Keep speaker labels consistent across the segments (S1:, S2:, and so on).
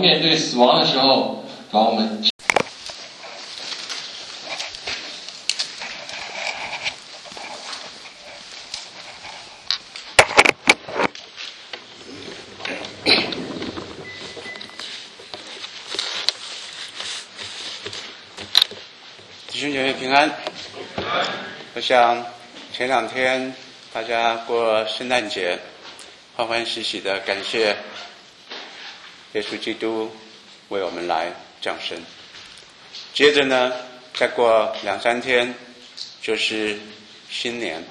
S1: 面对死亡的时候，把我们。
S2: 弟兄姐妹平安。我想前2天大家过圣诞节，欢欢喜喜的感谢耶稣基督为我们来降生。接着呢，再过2、3天就是新年。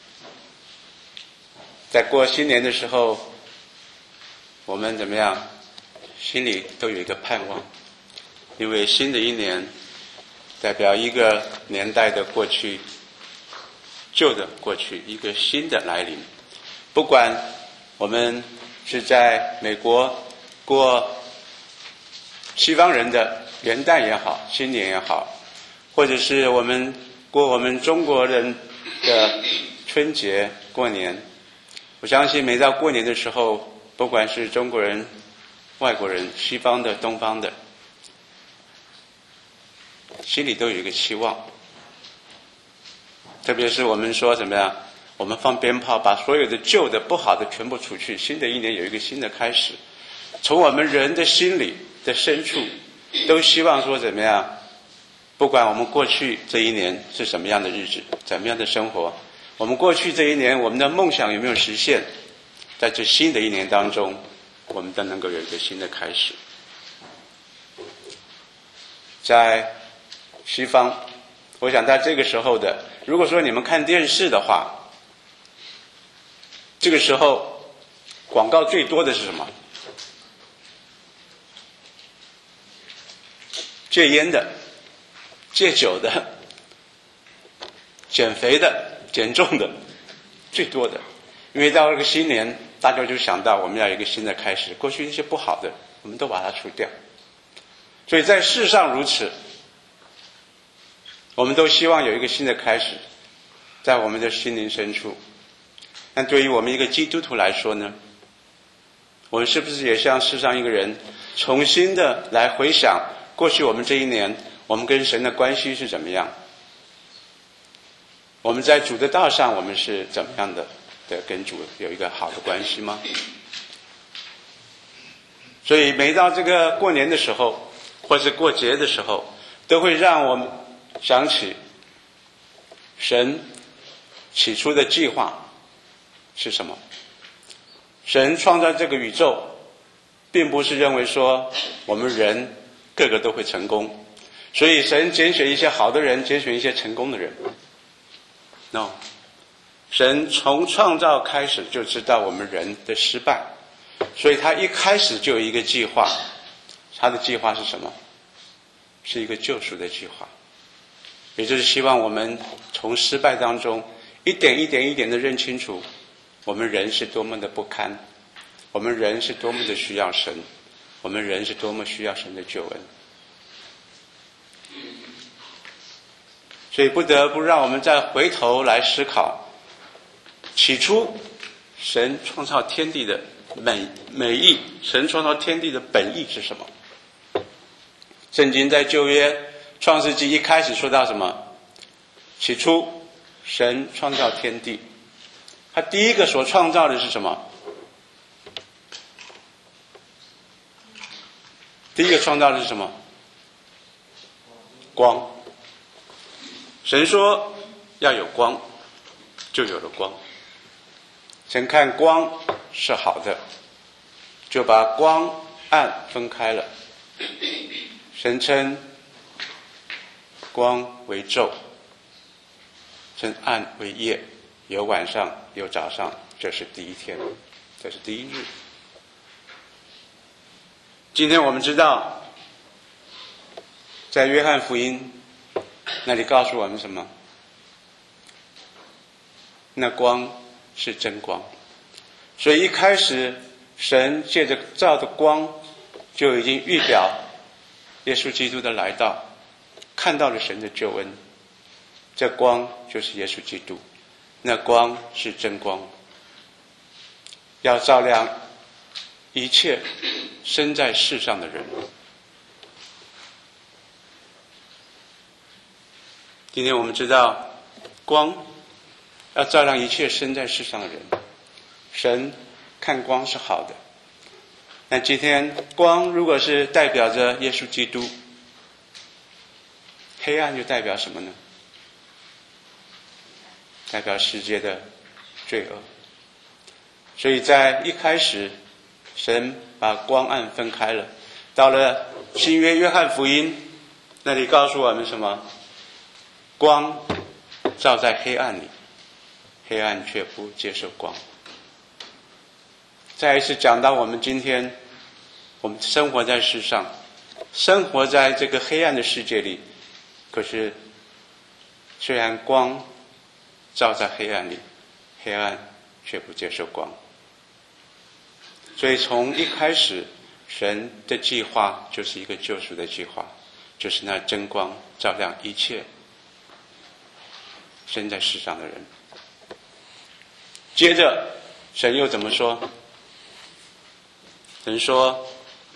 S2: 在过新年的时候，我们怎么样？心里都有一个盼望，因为新的一年代表一个年代的过去，旧的过去，一个新的来临。不管我们是在美国过西方人的元旦也好，新年也好，或者是我们过我们中国人的春节过年，我相信每到过年的时候，不管是中国人、外国人、西方的、东方的，心里都有一个期望。特别是我们说怎么样，我们放鞭炮，把所有的旧的不好的全部除去，新的一年有一个新的开始。从我们人的心里的深处都希望说怎么样，不管我们过去这一年是什么样的日子，怎么样的生活，我们过去这一年我们的梦想有没有实现，在这新的一年当中我们都能够有一个新的开始。在西方，我想在这个时候的，如果说你们看电视的话，这个时候广告最多的是什么？戒烟的、戒酒的、减肥的、减重的，最多的。因为到了个新年，大家就想到我们要有一个新的开始，过去一些不好的我们都把它除掉。所以在世上如此，我们都希望有一个新的开始，在我们的心灵深处。但对于我们一个基督徒来说呢，我们是不是也像世上一个人，重新的来回想过去我们这一年，我们跟神的关系是怎么样？我们在主的道上，我们是怎么样的跟主有一个好的关系吗？所以每到这个过年的时候，或是过节的时候，都会让我们想起神起初的计划是什么。神创造这个宇宙，并不是认为说我们人个个都会成功，所以神拣选一些好的人，拣选一些成功的人。No， 神从创造开始就知道我们人的失败，所以他一开始就有一个计划。他的计划是什么？是一个救赎的计划，也就是希望我们从失败当中一点一点的认清楚，我们人是多么的不堪，我们人是多么的需要神，我们人是多么需要神的救恩。所以不得不让我们再回头来思考，起初神创造天地的美意，神创造天地的本意是什么？圣经在旧约创世纪一开始说到什么？起初神创造天地，他第一个所创造的是什么？第一个创造的是什么？光。神说要有光，就有了光。神看光是好的，就把光暗分开了。神称光为昼，称暗为夜，有晚上有早上，这是第一天，这是第一日。今天我们知道，在约翰福音那里告诉我们什么？那光是真光。所以一开始神借着照的光就已经预表耶稣基督的来到，看到了神的救恩。这光就是耶稣基督，那光是真光，要照亮一切生在世上的人。今天我们知道，光要照亮一切生在世上的人。神看光是好的，但今天光如果是代表着耶稣基督，黑暗就代表什么呢？代表世界的罪恶。所以在一开始，神把光暗分开了。到了新约约翰福音，那里告诉我们什么？光照在黑暗里，黑暗却不接受光。再一次讲到我们今天，我们生活在世上，生活在这个黑暗的世界里，可是虽然光照在黑暗里，黑暗却不接受光。所以从一开始，神的计划就是一个救赎的计划，就是那真光照亮一切生在世上的人。接着神又怎么说？神说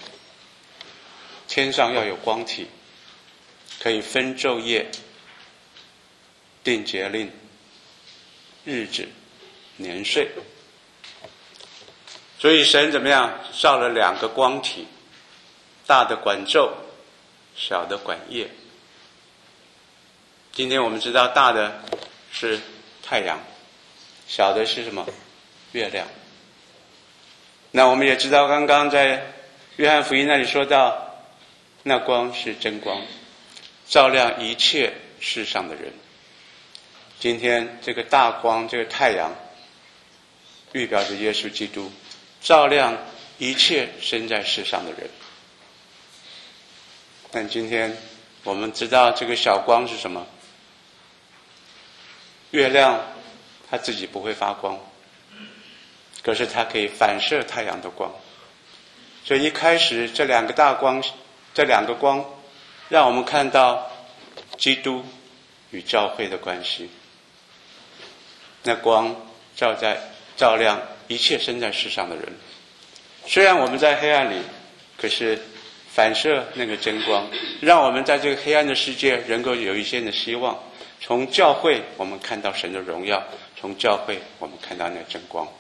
S2: 天上要有光体，可以分昼夜，定节令，日子，年岁。所以神怎么样？造了两个光体，大的管昼，小的管夜。今天我们知道大的是太阳，小的是什么？月亮。那我们也知道，刚刚在约翰福音那里说到，那光是真光，照亮一切世上的人。今天这个大光，这个太阳，预表着耶稣基督，照亮一切生在世上的人。但今天我们知道这个小光是什么？月亮它自己不会发光，可是它可以反射太阳的光。所以一开始这两个大光，这两个光让我们看到基督与教会的关系。那光照亮一切生在世上的人。虽然我们在黑暗里，可是反射那个真光，让我们在这个黑暗的世界能够有一些的希望。从教会我们看到神的荣耀，从教会我们看到那真光。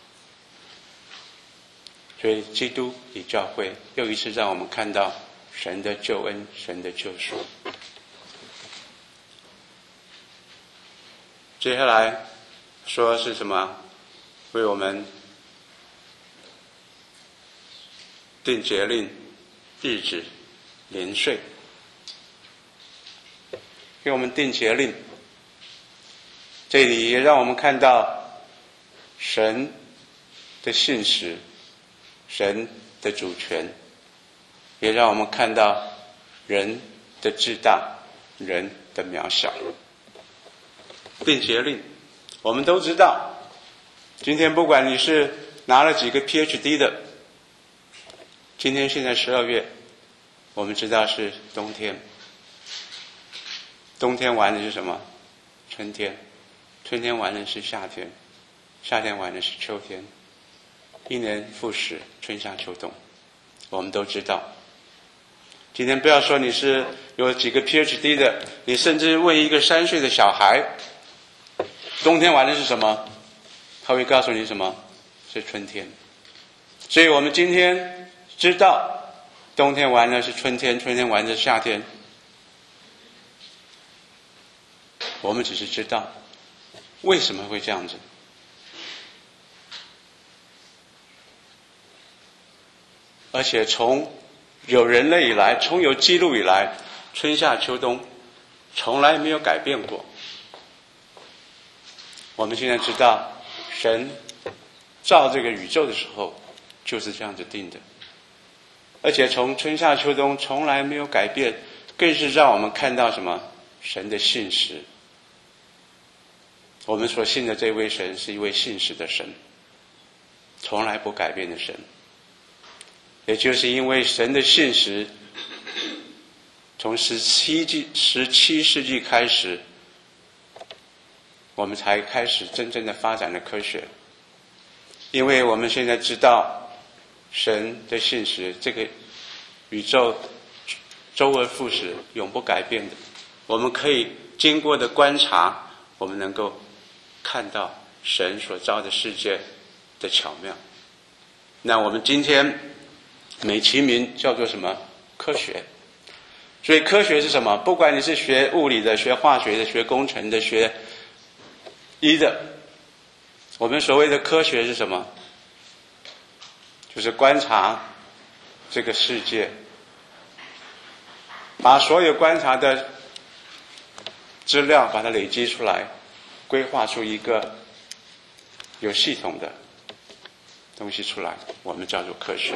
S2: 所以基督与教会又一次让我们看到神的救恩，神的救赎。接下来说是什么？为我们定节令、日子、年岁。给我们定节令，这里也让我们看到神的信实，神的主权，也让我们看到人的至大，人的渺小。定节令，我们都知道，今天不管你是拿了几个 PhD 的，今天现在12月，我们知道是冬天。冬天完的是什么？春天。春天完的是夏天。夏天完的是秋天。一年复始，春夏秋冬，我们都知道。今天不要说你是有几个 PhD 的，你甚至问一个3岁的小孩，冬天完的是什么？他会告诉你什么？是春天。所以我们今天知道，冬天完了是春天，春天完的是夏天。我们只是知道为什么会这样子。而且从有人类以来，从有记录以来，春夏秋冬从来没有改变过。我们现在知道，神造这个宇宙的时候就是这样子定的，而且从春夏秋冬从来没有改变，更是让我们看到什么？神的信实。我们所信的这位神是一位信实的神，从来不改变的神。也就是因为神的信实，从17世纪开始，我们才开始真正的发展了科学。因为我们现在知道， 神的信实，这个宇宙周而复始，永不改变的。我们可以经过的观察，我们能够看到神所造的世界的巧妙。那我们今天美其名叫做什么？科学。所以科学是什么？不管你是学物理的、学化学的、学工程的、学医的，我们所谓的科学是什么？就是观察这个世界，把所有观察的资料把它累积出来，规划出一个有系统的东西出来，我们叫做科学。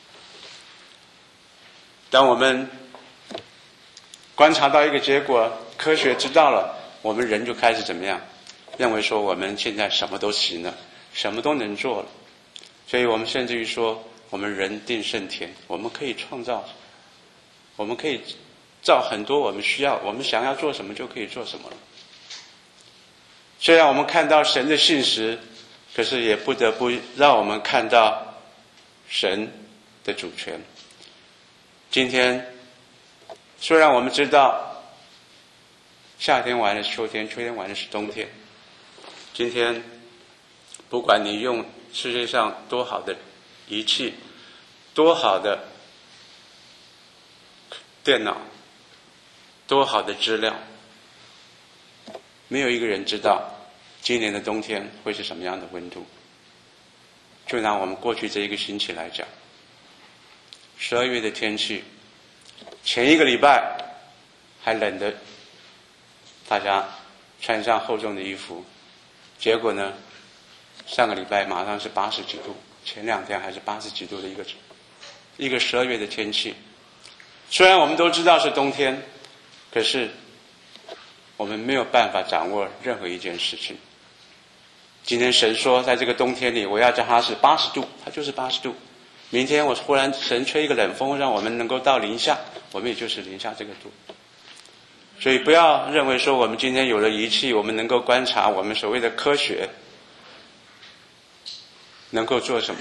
S2: 当我们观察到一个结果，科学知道了，我们人就开始怎么样？认为说我们现在什么都行了，什么都能做了。所以我们甚至于说，我们人定胜天，我们可以创造，我们可以造很多我们需要，我们想要做什么就可以做什么了。虽然我们看到神的信实，可是也不得不让我们看到神的主权。今天虽然我们知道夏天完了是秋天，秋天完了是冬天，今天不管你用世界上多好的仪器，多好的电脑，多好的资料，没有一个人知道今年的冬天会是什么样的温度。就拿我们过去这一个星期来讲，12月的天气，前一个礼拜还冷得大家穿上厚重的衣服，结果呢，上个礼拜马上是80几度，前2天还是80几度的一个12月的天气。虽然我们都知道是冬天，可是我们没有办法掌握任何一件事情。今天神说在这个冬天里我要叫它是80度，它就是80度。明天我忽然神吹一个冷风，让我们能够到零下，我们也就是零下这个度。所以不要认为说我们今天有了仪器，我们能够观察，我们所谓的科学能够做什么。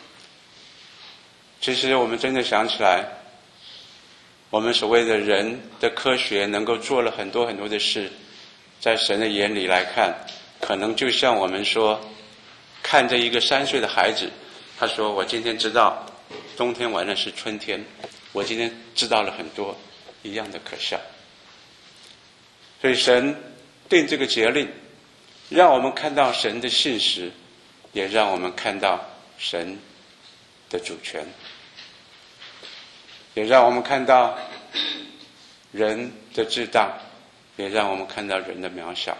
S2: 其实我们真的想起来，我们所谓的人的科学能够做了很多很多的事，在神的眼里来看，可能就像我们说看着一个3岁的孩子，他说我今天知道冬天完了是春天，我今天知道了很多，一样的可笑。所以神定这个节令，让我们看到神的信实，也让我们看到神的主权，也让我们看到人的至大，也让我们看到人的渺小。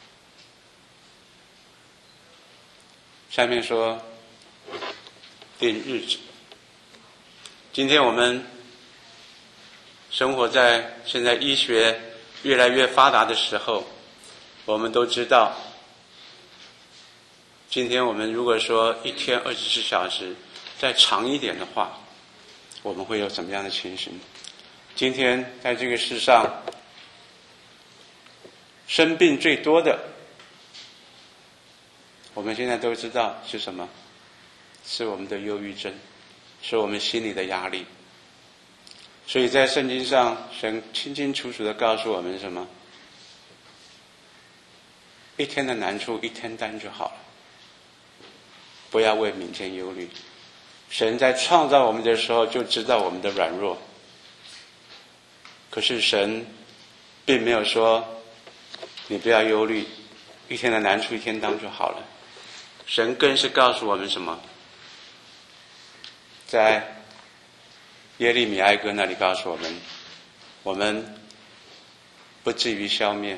S2: 下面说定日子。今天我们生活在现在医学越来越发达的时候，我们都知道，今天我们如果说一天24小时再长一点的话，我们会有什么样的情形？今天在这个世上生病最多的，我们现在都知道是什么？是我们的忧郁症，是我们心里的压力。所以在圣经上，神清清楚楚地告诉我们什么？一天的难处一天担就好了，不要为明天忧虑。神在创造我们的时候就知道我们的软弱，可是神并没有说你不要忧虑，一天的难处一天当就好了。神更是告诉我们什么？在耶利米哀歌那里告诉我们，我们不至于消灭，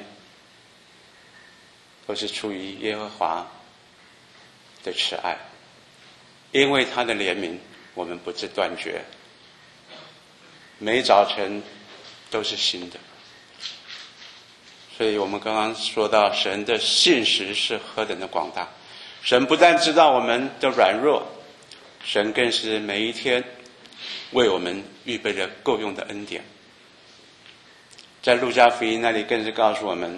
S2: 都是出于耶和华的慈爱，因为他的怜悯我们不致断绝，每早晨都是新的。所以我们刚刚说到神的信实是何等的广大，神不但知道我们的软弱，神更是每一天为我们预备了够用的恩典。在路加福音那里更是告诉我们，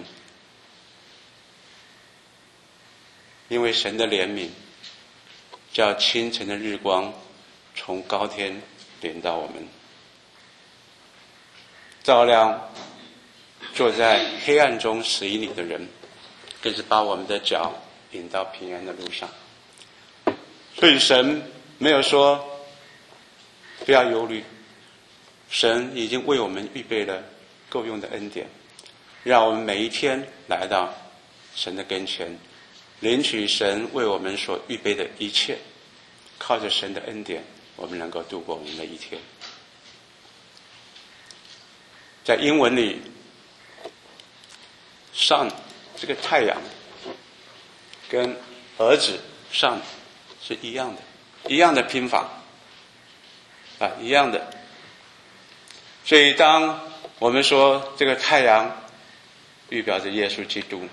S2: 因为神的怜悯，叫清晨的日光从高天临到我们，照亮坐在黑暗中死于你的人，更是把我们的脚引到平安的路上。所以神没有说不要忧虑，神已经为我们预备了够用的恩典，让我们每一天来到神的跟前，领取神为我们所预备的一切，靠着神的恩典，我们能够度过我们的一天。在英文里 sun 这个太阳跟儿子 son 是一样的，一样的拼法一样的。所以当我们说这个太阳预表着耶稣基督，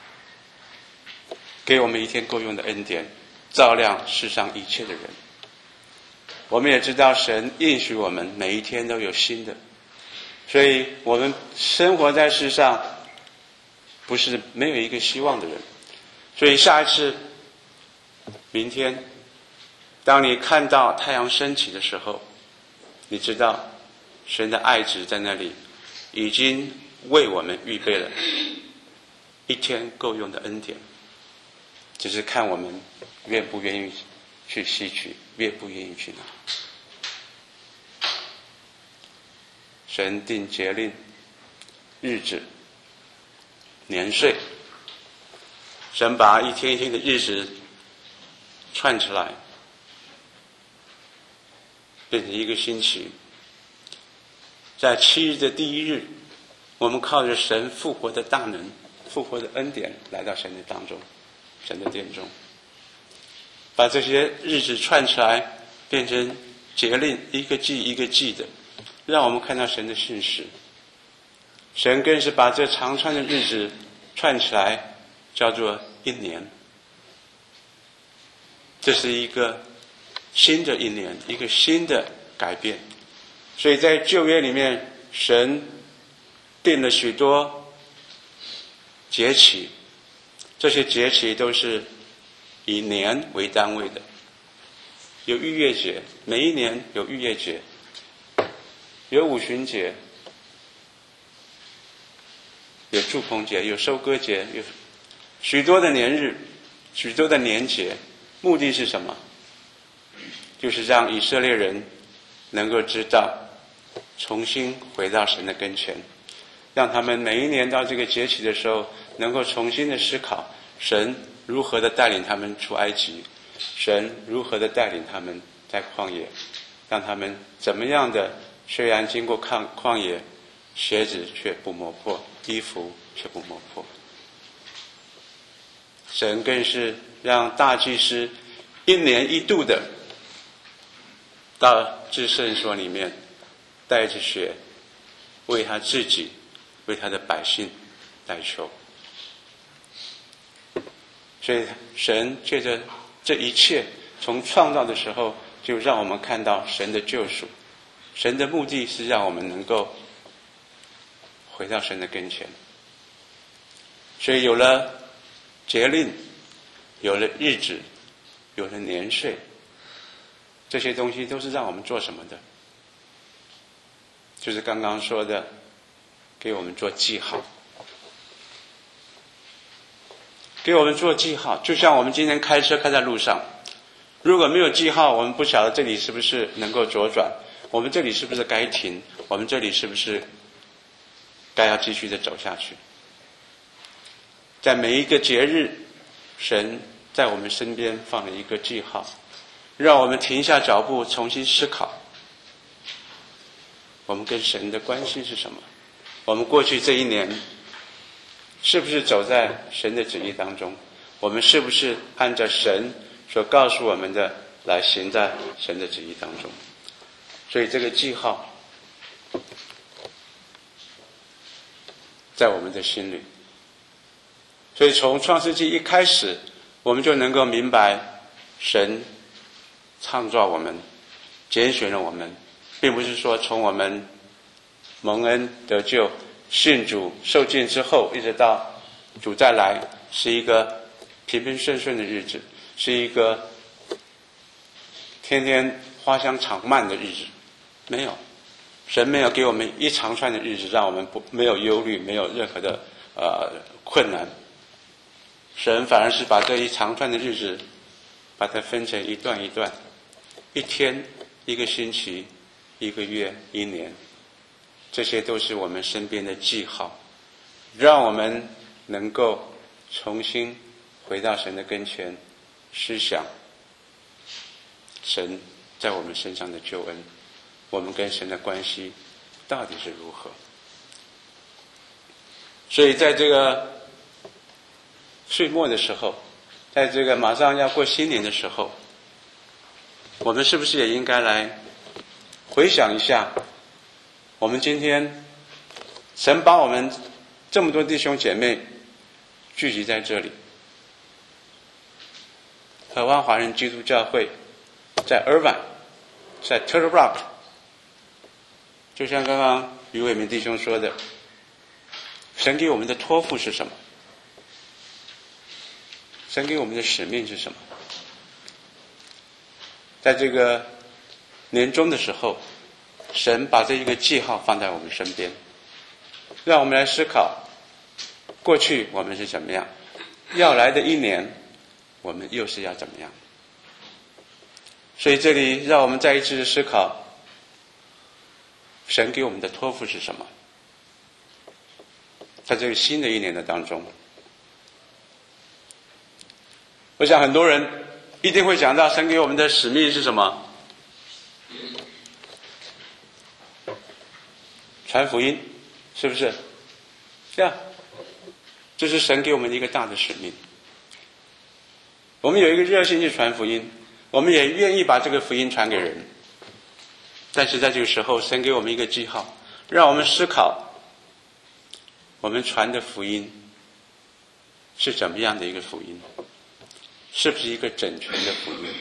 S2: 给我们一天够用的恩典，照亮世上一切的人。我们也知道神应许我们每一天都有新的，所以我们生活在世上不是没有一个希望的人。所以下一次明天当你看到太阳升起的时候，你知道神的爱子在那里已经为我们预备了一天够用的恩典，只是看我们愿不愿意去吸取，愿不愿意去拿。神定节令、日子、年岁，神把一天一天的日子串起来，变成一个星期。在7日的第1日，我们靠着神复活的大能、复活的恩典来到神的当中，神的殿中，把这些日子串起来，变成节令，一个季一个季的，让我们看到神的信实。神更是把这长串的日子串起来，叫做一年。这是一个新的一年，一个新的改变。所以在旧约里面，神定了许多节期，这些节期都是以年为单位的。有逾越节，每一年有逾越节，有五旬节，有住棚节，有收割节，有许多的年日，许多的年节。目的是什么？就是让以色列人能够知道重新回到神的跟前，让他们每一年到这个节期的时候能够重新的思考神如何的带领他们出埃及，神如何的带领他们在旷野，让他们怎么样的虽然经过旷野，鞋子却不磨破，衣服却不磨破。神更是让大祭司1年1度的到至圣所里面，带着血为他自己，为他的百姓代求。所以神借着这一切，从创造的时候就让我们看到神的救赎。神的目的是让我们能够回到神的跟前。所以有了节令，有了日子，有了年岁，这些东西都是让我们做什么的？就是刚刚说的，给我们做记号，给我们做记号。就像我们今天开车开在路上，如果没有记号，我们不晓得这里是不是能够左转，我们这里是不是该停，我们这里是不是该要继续的走下去。在每一个节日，神在我们身边放了一个记号，让我们停下脚步，重新思考我们跟神的关系是什么。我们过去这一年是不是走在神的旨意当中？我们是不是按照神所告诉我们的来行在神的旨意当中？所以这个记号在我们的心里。所以从创世纪一开始，我们就能够明白神创造我们，拣选了我们，并不是说从我们蒙恩得救、信主、受浸之后，一直到主再来，是一个平平顺顺的日子，是一个天天花香长漫的日子，没有。神没有给我们一长串的日子，让我们没有忧虑，没有任何的困难。神反而是把这一长串的日子，把它分成一段一段，一天、一个星期、一个月、一年，这些都是我们身边的记号，让我们能够重新回到神的跟前，思想神在我们身上的救恩，我们跟神的关系到底是如何。所以在这个岁末的时候，在这个马上要过新年的时候，我们是不是也应该来回想一下，我们今天神把我们这么多弟兄姐妹聚集在这里，河湾华人基督教会在 Irvine， 在 Turtle Rock， 就像刚刚于伟明弟兄说的，神给我们的托付是什么？神给我们的使命是什么？在这个年终的时候，神把这一个记号放在我们身边，让我们来思考过去我们是怎么样，要来的一年我们又是要怎么样。所以这里让我们再一次思考，神给我们的托付是什么。在这个新的一年的当中，我想很多人一定会讲到神给我们的使命是什么？传福音，是不是？这样，这是神给我们的一个大的使命。我们有一个热心去传福音，我们也愿意把这个福音传给人。但是在这个时候，神给我们一个记号，让我们思考我们传的福音是怎么样的一个福音，是不是一个整全的福音。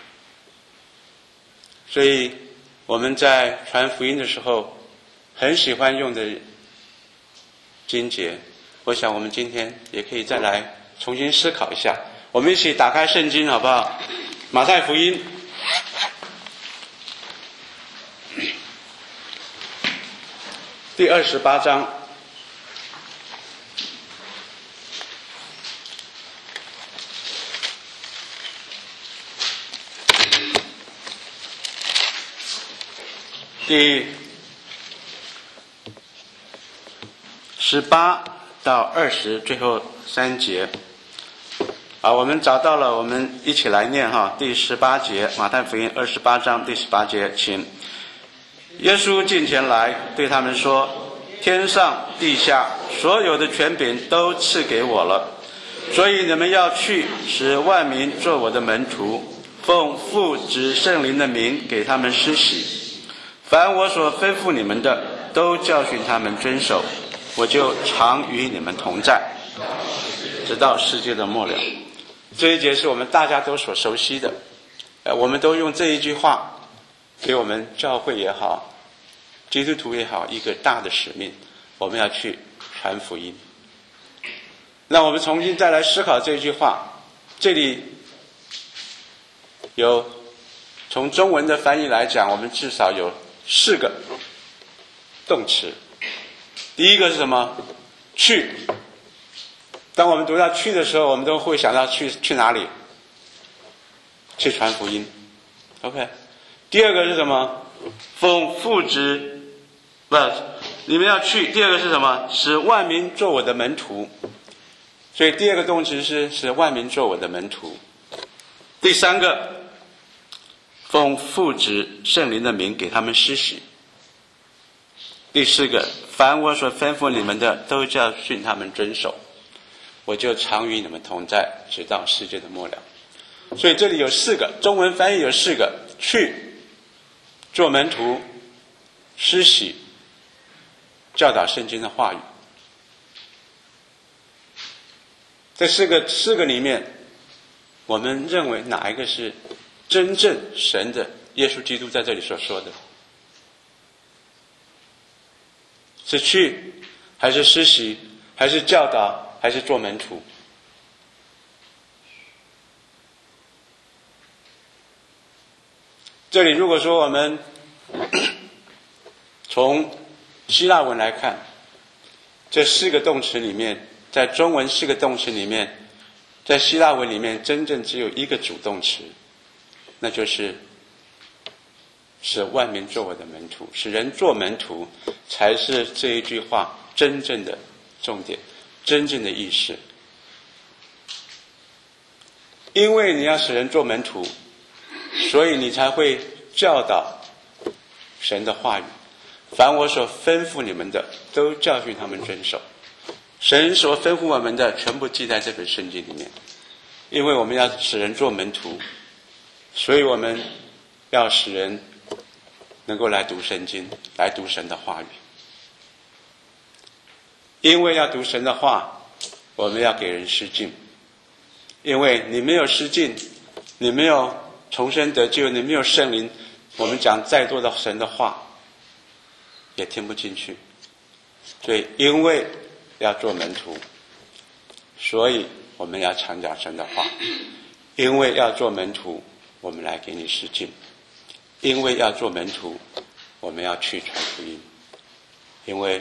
S2: 所以我们在传福音的时候很喜欢用的经节，我想我们今天也可以再来重新思考一下。我们一起打开圣经好不好？马太福音第28章第18到20最后3节。我们找到了，我们一起来念哈。第18节，马太福音28章第18节，请。耶稣近前来对他们说，天上地下所有的权柄都赐给我了，所以你们要去，使万民做我的门徒，奉父子圣灵的名给他们施洗，凡我所吩咐你们的都教训他们遵守，我就常与你们同在，直到世界的末了。这一节是我们大家都所熟悉的，我们都用这一句话给我们教会也好，基督徒也好一个大的使命，我们要去传福音。那我们重新再来思考这句话，这里有从中文的翻译来讲，我们至少有4个动词。第一个是什么？去。当我们读到去的时候，我们都会想到去哪里？去传福音。OK。第二个是什么？奉父子，你们要去。第二个是什么？使万民做我的门徒。所以第二个动词是使万民做我的门徒。第三个，奉父子圣灵的名给他们施洗。第四个，凡我所吩咐你们的，都教训他们遵守，我就常与你们同在，直到世界的末了。所以这里有4个，中文翻译有4个：去、做门徒、施洗、教导圣经的话语。这4个里面，我们认为哪一个是真正神的耶稣基督在这里所说的？是去，还是施洗，还是教导，还是做门徒？ 这里如果说我们从希腊文来看，这4个动词里面，在中文4个动词里面，在希腊文里面真正只有一个主动词，那就是使万民做我的门徒，使人做门徒，才是这一句话真正的重点，真正的意思。因为你要使人做门徒，所以你才会教导神的话语。凡我所吩咐你们的，都教训他们遵守。神所吩咐我们的，全部记在这本圣经里面。因为我们要使人做门徒，所以我们要使人能够来读圣经，来读神的话语。因为要读神的话，我们要给人施浸。因为你没有施浸，你没有重生得救，你没有圣灵，我们讲再多的神的话也听不进去。所以因为要做门徒，所以我们要常讲神的话。因为要做门徒，我们来给你施浸。因为要做门徒，我们要去传福音。因为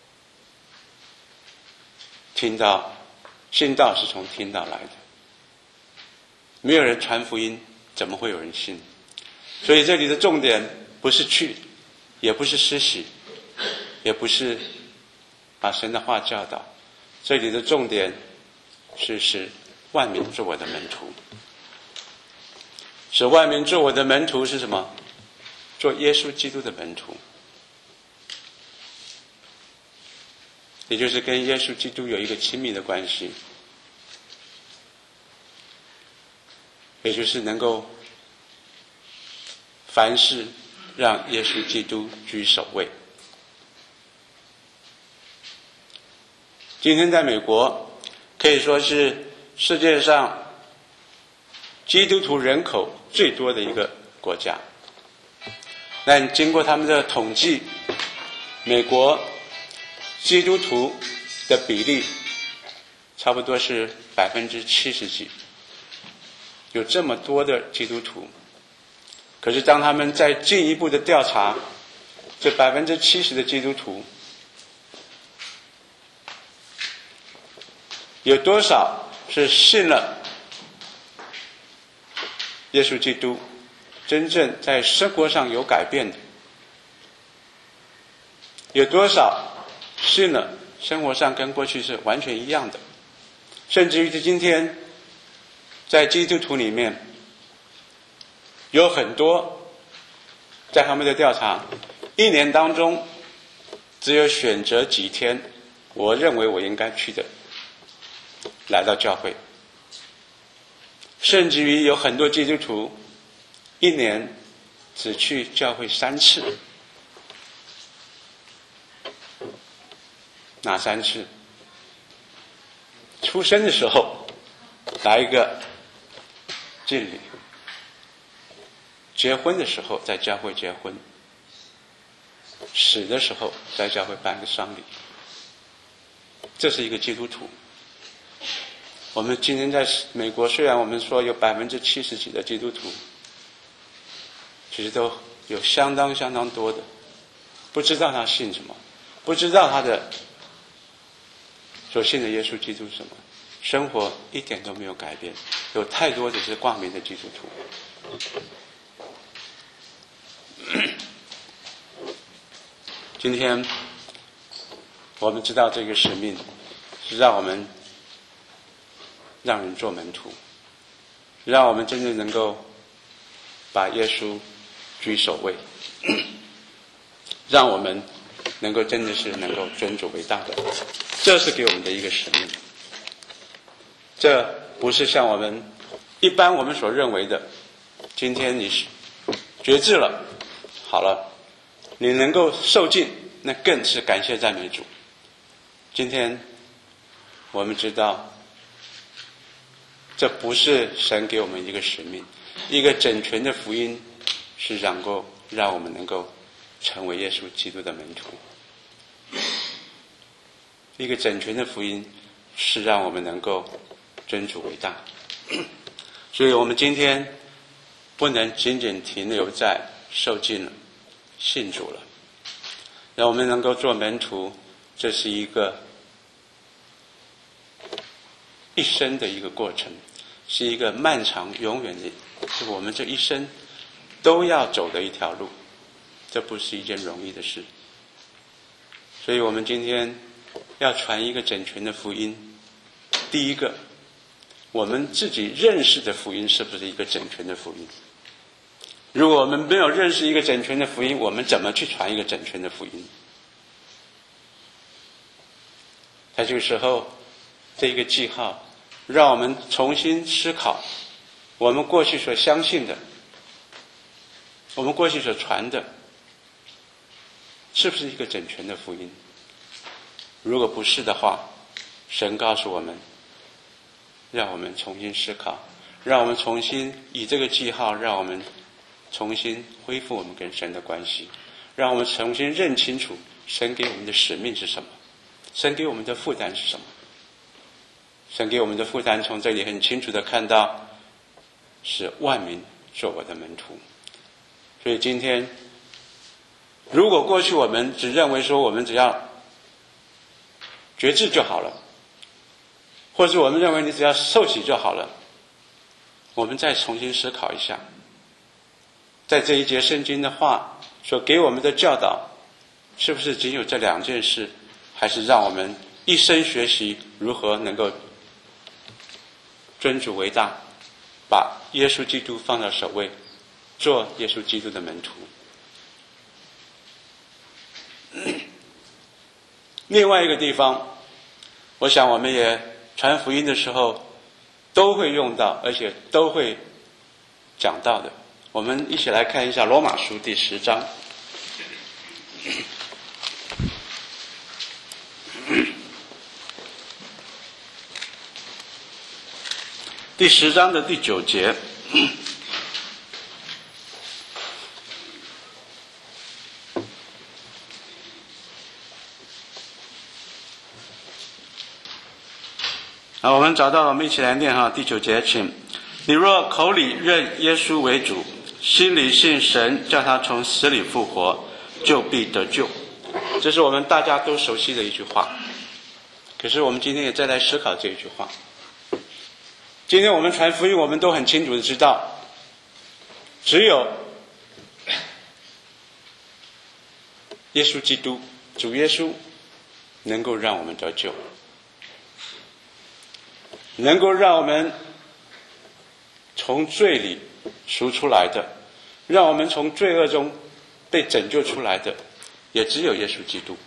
S2: 信道是从听到来的，没有人传福音，怎么会有人信？所以这里的重点不是去，也不是施洗，也不是把神的话教导，这里的重点是使万民做我的门徒。使万民做我的门徒是什么？做耶稣基督的门徒，也就是跟耶稣基督有一个亲密的关系，也就是能够凡事让耶稣基督居首位。今天在美国可以说是世界上基督徒人口最多的一个国家，但经过他们的统计，美国基督徒的比例差不多是70%几，有这么多的基督徒。可是当他们再进一步的调查，这70%的基督徒有多少是信了耶稣基督，真正在生活上有改变的？有多少信了，生活上跟过去是完全一样的？甚至于今天在基督徒里面有很多，在他们的调查1年当中只有选择几天我认为我应该去的来到教会，甚至于有很多基督徒1年只去教会3次。哪3次？出生的时候来一个敬礼，结婚的时候在教会结婚，死的时候在教会办个丧礼。这是一个基督徒。我们今天在美国，虽然我们说有70%几的基督徒，其实都有相当多的不知道他信什么，不知道他的所信的耶稣基督是什么，生活一点都没有改变，有太多的是挂名的基督徒。今天我们知道这个使命是让我们让人做门徒，让我们真正能够把耶稣居首位，让我们能够真的是能够尊主为大的，这是给我们的一个使命。这不是像我们一般我们所认为的，今天你决志了，好了，你能够受尽，那更是感谢赞美主。今天我们知道，这不是神给我们一个使命，一个整全的福音是让我们能够成为耶稣基督的门徒。一个整全的福音是让我们能够尊主为大。所以我们今天不能仅仅停留在受尽了、信主了。让我们能够做门徒，这是一个一生的一个过程，是一个漫长永远的，是我们这一生都要走的一条路，这不是一件容易的事。所以我们今天要传一个整全的福音，第一个，我们自己认识的福音是不是一个整全的福音？如果我们没有认识一个整全的福音，我们怎么去传一个整全的福音？在这个时候，这一个记号让我们重新思考我们过去所相信的，我们过去所传的，是不是一个整全的福音？如果不是的话，神告诉我们，让我们重新思考，让我们重新以这个记号，让我们重新恢复我们跟神的关系，让我们重新认清楚神给我们的使命是什么，神给我们的负担是什么。神给我们的负担从这里很清楚地看到，是万民做我的门徒。所以今天，如果过去我们只认为说我们只要决志就好了，或者我们认为你只要受洗就好了，我们再重新思考一下，在这一节圣经的话所给我们的教导，是不是仅有这两件事，还是让我们一生学习如何能够尊主为大，把耶稣基督放到首位，做耶稣基督的门徒。另外一个地方，我想我们也传福音的时候都会用到，而且都会讲到的。我们一起来看一下罗马书第10章。第10章的第9节，好，我们找到了，我们一起来念哈。第9节，请：你若口里认耶稣为主，心里信神叫他从死里复活，就必得救。这是我们大家都熟悉的一句话，可是我们今天也再来思考这一句话。今天我们传福音，我们都很清楚的知道，只有耶稣基督，主耶稣能够让我们得救，能够让我们从罪里赎出来的，让我们从罪恶中被拯救出来的，也只有耶稣基督。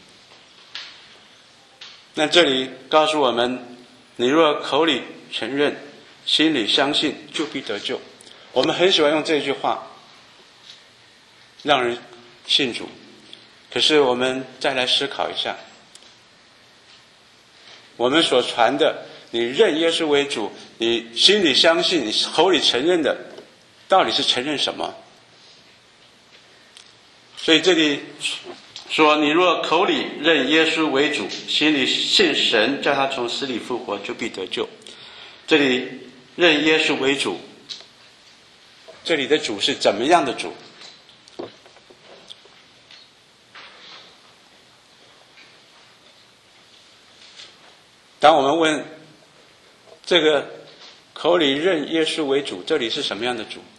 S2: 那这里告诉我们，你若口里承认，心里相信，就必得救。我们很喜欢用这句话让人信主，可是我们再来思考一下，我们所传的，你认耶稣为主，你心里相信，你口里承认的，到底是承认什么？所以这里说，你若口里认耶稣为主，心里信神叫他从死里复活，就必得救。这里认耶稣为主，这里的主是怎么样的主？当我们问这个口里认耶稣为主，这里是什么样的主？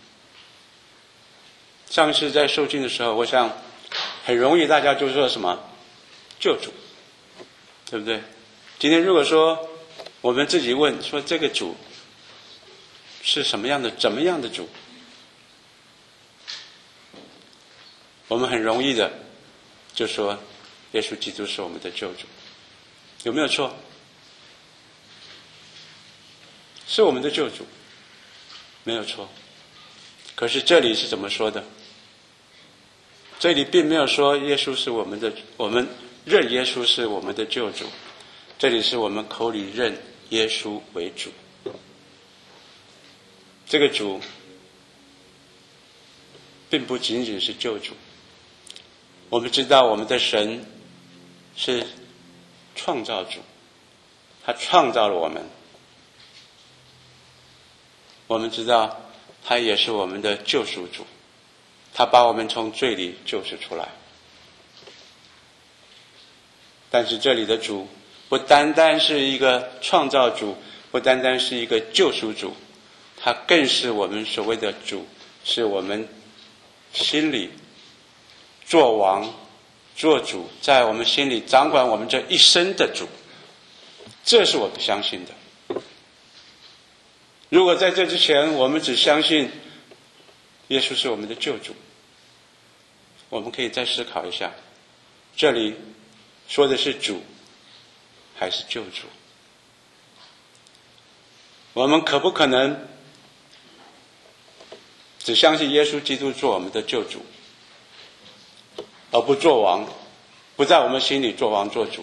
S2: 上次在受浸的时候，我想很容易大家就说什么救主，对不对？今天如果说我们自己问说这个主是什么样的，怎么样的主，我们很容易的就说耶稣基督是我们的救主，有没有错？是我们的救主，没有错。可是这里是怎么说的？这里并没有说耶稣是我们的，我们认耶稣是我们的救主，这里是我们口里认耶稣为主。这个主并不仅仅是救主，我们知道我们的神是创造主，他创造了我们，我们知道他也是我们的救赎主，他把我们从罪里救赎出来。但是这里的主不单单是一个创造主，不单单是一个救赎主，他更是我们所谓的主，是我们心里做王做主，在我们心里掌管我们这一生的主。这是我们相信的。如果在这之前我们只相信耶稣是我们的救主，我们可以再思考一下，这里说的是主还是救主？我们可不可能只相信耶稣基督做我们的救主，而不做王，不在我们心里做王做主？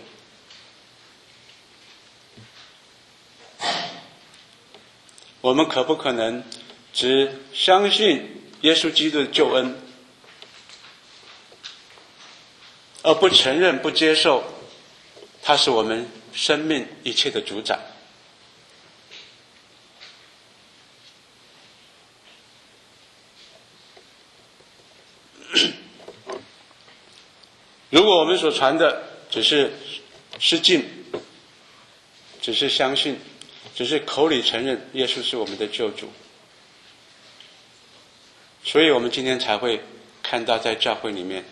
S2: 我们可不可能只相信耶稣基督的救恩，而不承认不接受他是我们生命一切的主宰？如果我们所传的只是失敬，只是相信，只是口里承认耶稣是我们的救主，所以我们今天才会看到在教会里面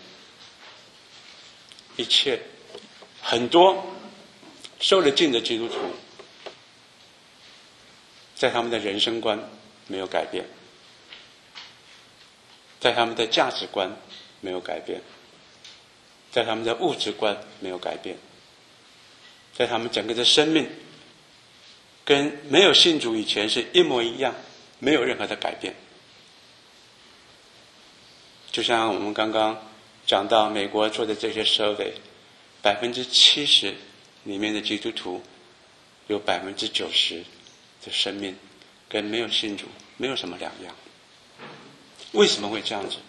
S2: 一切很多受了浸的基督徒，在他们的人生观没有改变，在他们的价值观没有改变，在他们的物质观没有改变，在他们整个的生命跟没有信主以前是一模一样，没有任何的改变。就像我们刚刚讲到美国做的这些 survey， 70% 里面的基督徒有90%的生命跟没有信主没有什么两样。为什么会这样子？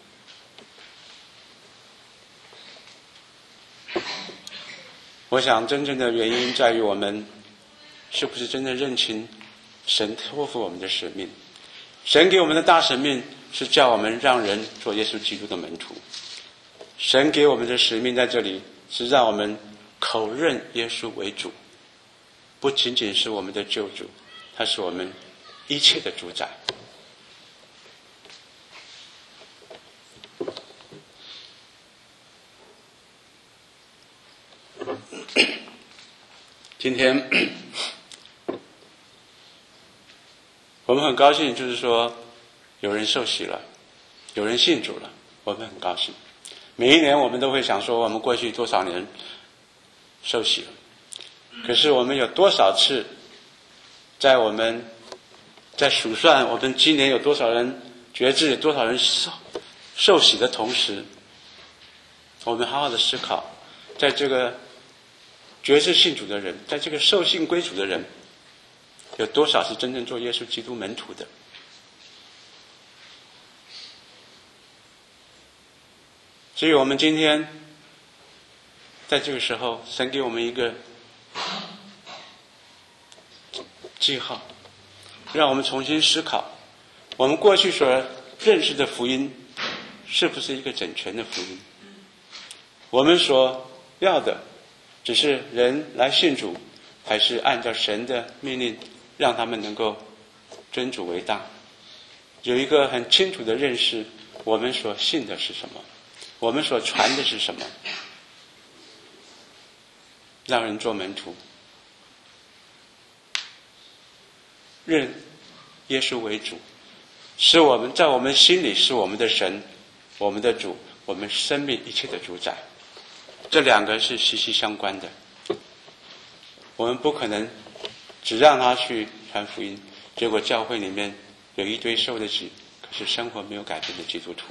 S2: 我想真正的原因在于我们是不是真正认清神托付我们的使命。神给我们的大使命是叫我们让人做耶稣基督的门徒，神给我们的使命在这里是让我们口认耶稣为主，不仅仅是我们的救主，他是我们一切的主宰。今天我们很高兴，就是说有人受洗了，有人信主了，我们很高兴。每一年我们都会想说我们过去多少年受洗了，可是我们有多少次在我们在数算我们今年有多少人觉知，有多少人受洗的同时，我们好好的思考，在这个觉知信主的人，在这个受信归主的人，有多少是真正做耶稣基督门徒的？所以我们今天在这个时候，神给我们一个记号，让我们重新思考，我们过去所认识的福音是不是一个整全的福音？我们所要的只是人来信主，还是按照神的命令让他们能够尊主为大？有一个很清楚的认识，我们所信的是什么，我们所传的是什么，让人做门徒，认耶稣为主，使我们在我们心里是我们的神，我们的主，我们生命一切的主宰。这两个是息息相关的，我们不可能只让他去传福音，结果教会里面有一堆受了洗，可是生活没有改变的基督徒。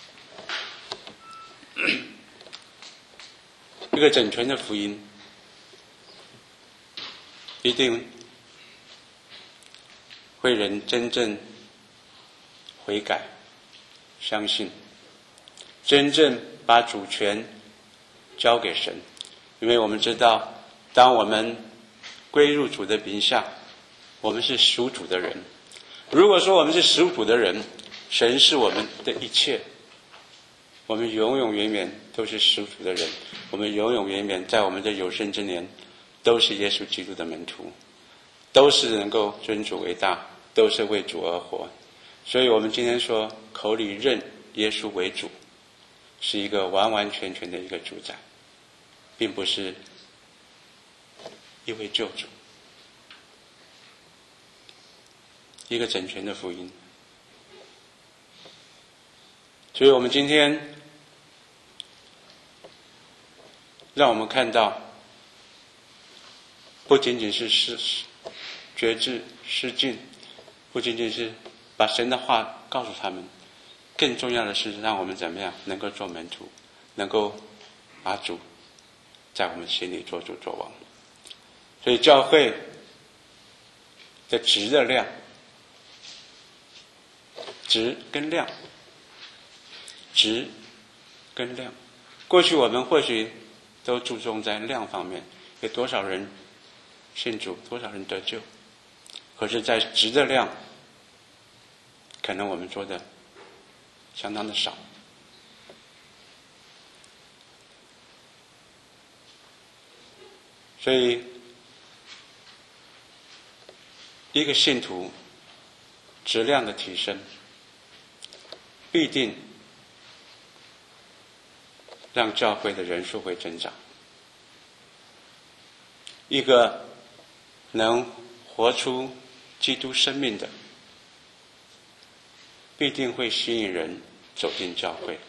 S2: 一个整全的福音一定会人真正悔改相信，真正把主权交给神。因为我们知道，当我们归入主的名下，我们是属主的人， 如果说我们是属主的人，神是我们的一切，我们永永远远都是属主的人，我们永永远远在我们的有生之年都是耶稣基督的门徒，都是能够尊主为大，都是为主而活。所以我们今天说口里认耶稣为主，是一个完完全全的一个主宰，并不是一位救主，一个整全的福音。所以我们今天让我们看到，不仅仅是觉知施浸，不仅仅是把神的话告诉他们，更重要的是让我们怎么样能够做门徒，能够把主在我们心里做主做王。所以教会的质的量，质跟量，质跟量，过去我们或许都注重在量方面，有多少人信主，多少人得救，可是在质的量，可能我们做的相当的少。所以一个信徒质量的提升，必定让教会的人数会增长。一个能活出基督生命的，必定会吸引人走进教会。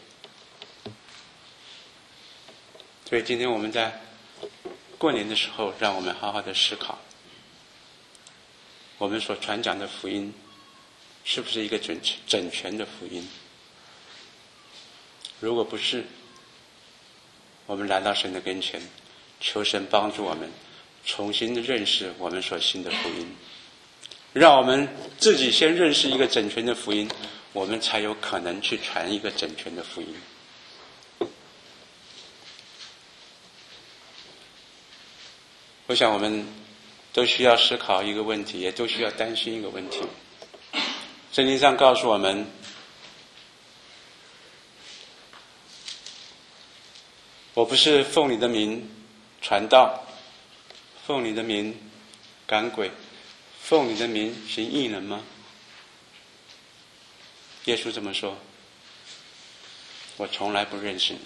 S2: 所以今天我们在过年的时候，让我们好好的思考，我们所传讲的福音是不是一个整全的福音？如果不是，我们来到神的跟前，求神帮助我们重新认识我们所信的福音，让我们自己先认识一个整全的福音，我们才有可能去传一个整全的福音。我想我们都需要思考一个问题，也都需要担心一个问题。圣经上告诉我们，我不是奉你的名传道，奉你的名赶鬼，奉你的名行异能吗？耶稣这么说，我从来不认识你。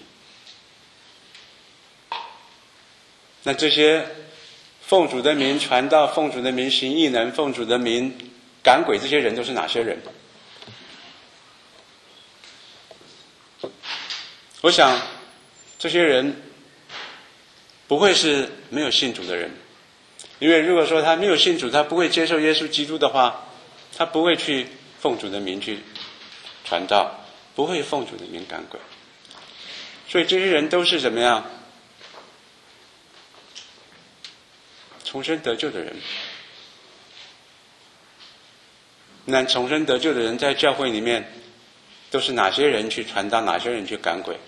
S2: 那这些奉主的名传道，奉主的名行异能，奉主的名赶鬼，这些人都是哪些人？我想这些人不会是没有信主的人，因为如果说他没有信主，他不会接受耶稣基督的话，他不会去奉主的名去传道，不会奉主的名赶鬼。所以这些人都是怎么样？重生得救的人。那重生得救的人在教会里面都是哪些人去传道，哪些人去赶鬼？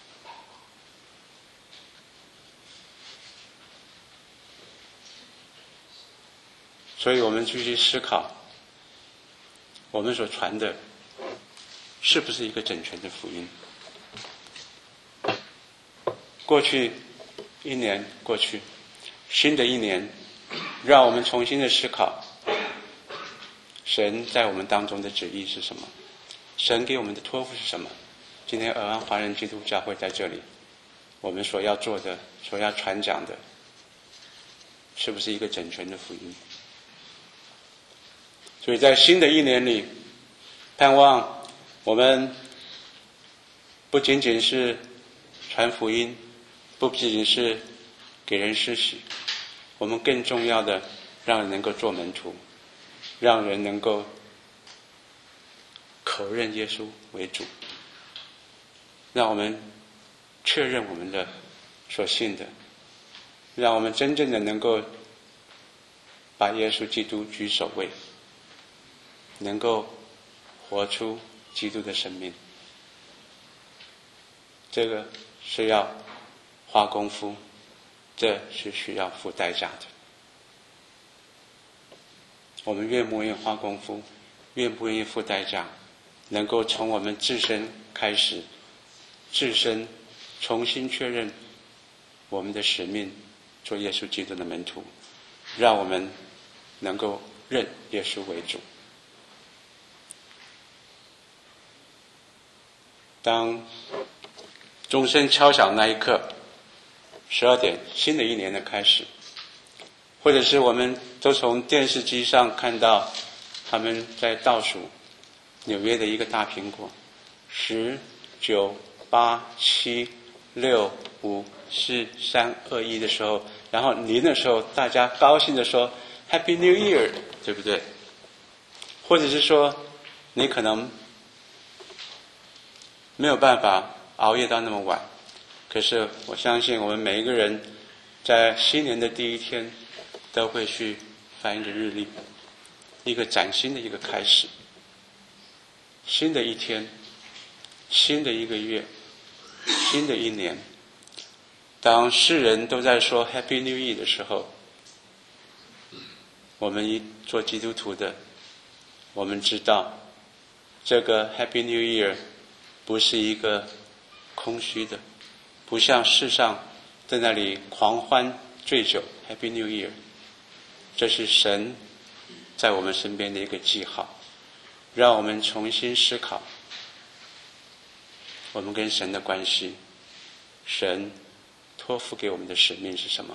S2: 所以我们继续思考，我们所传的是不是一个整全的福音？过去一年过去，新的一年，让我们重新的思考，神在我们当中的旨意是什么？神给我们的托付是什么？今天尔安华人基督教会在这里，我们所要做的，所要传讲的，是不是一个整全的福音？所以在新的一年里，盼望我们不仅仅是传福音，不仅仅是给人施洗，我们更重要的让人能够做门徒，让人能够口认耶稣为主，让我们确认我们的所信的，让我们真正的能够把耶稣基督居首位，能够活出基督的生命。这个是要花功夫，这是需要付代价的。我们愿不愿意花功夫， 愿不愿意付代价，能够从我们自身开始，自身重新确认我们的使命，做耶稣基督的门徒，让我们能够认耶稣为主。当钟声敲响那一刻，12点，新的一年的开始，或者是我们都从电视机上看到他们在倒数纽约的一个大苹果，10、9、8、7、6、5、4、3、2、1的时候，然后0的时候，大家高兴地说 Happy New Year， 对不对？或者是说你可能没有办法熬夜到那么晚，可是我相信我们每一个人在新年的第一天都会去翻一个日历，一个崭新的一个开始，新的一天，新的一个月，新的一年。当世人都在说 Happy New Year 的时候，我们做基督徒的，我们知道这个 Happy New Year 不是一个空虚的，不像世上在那里狂欢醉酒 Happy New Year， 这是神在我们身边的一个记号，让我们重新思考我们跟神的关系，神托付给我们的使命是什么。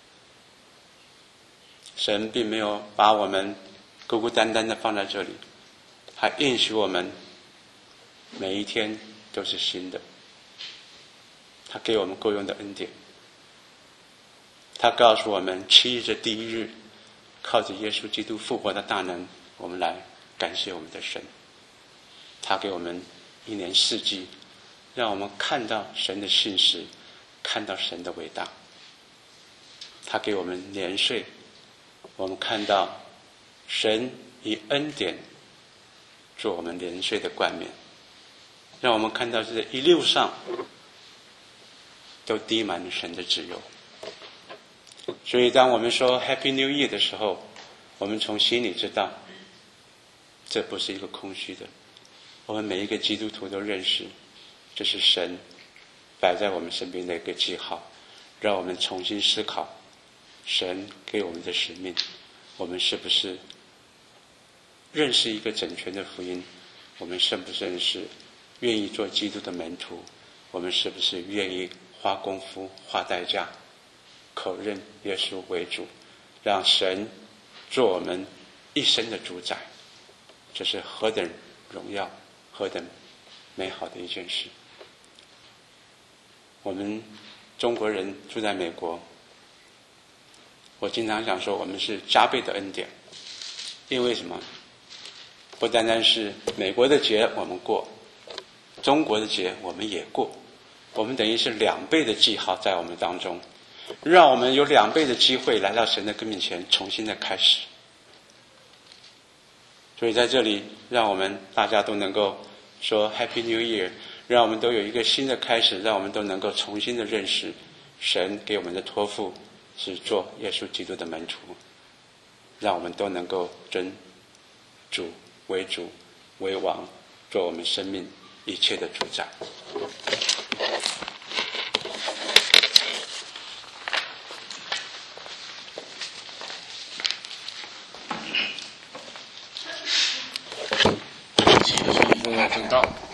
S2: 神并没有把我们孤孤单单的放在这里，还应许我们每一天都是新的，他给我们够用的恩典，他告诉我们7日的第1日，靠着耶稣基督复活的大能，我们来感谢我们的神。他给我们1年4季，让我们看到神的信实，看到神的伟大。他给我们年岁，我们看到神以恩典做我们年岁的冠冕，让我们看到这一路上都滴满了神的自由。所以当我们说 Happy New Year 的时候，我们从心里知道这不是一个空虚的，我们每一个基督徒都认识这是神摆在我们身边的一个记号，让我们重新思考神给我们的使命，我们是不是认识一个整全的福音，我们是不是愿意做基督的门徒，我们是不是愿意花功夫花代价口认耶稣为主，让神做我们一生的主宰。这是何等荣耀，何等美好的一件事。我们中国人住在美国，我经常想说我们是加倍的恩典。因为什么？不单单是美国的节我们过，中国的节我们也过，我们等于是2倍的记号在我们当中，让我们有2倍的机会来到神的跟面前重新的开始。所以在这里让我们大家都能够说 Happy New Year， 让我们都有一个新的开始，让我们都能够重新的认识神给我们的托付是做耶稣基督的门徒，让我们都能够尊主为主为王，做我们生命一切的主宰。
S1: 正道。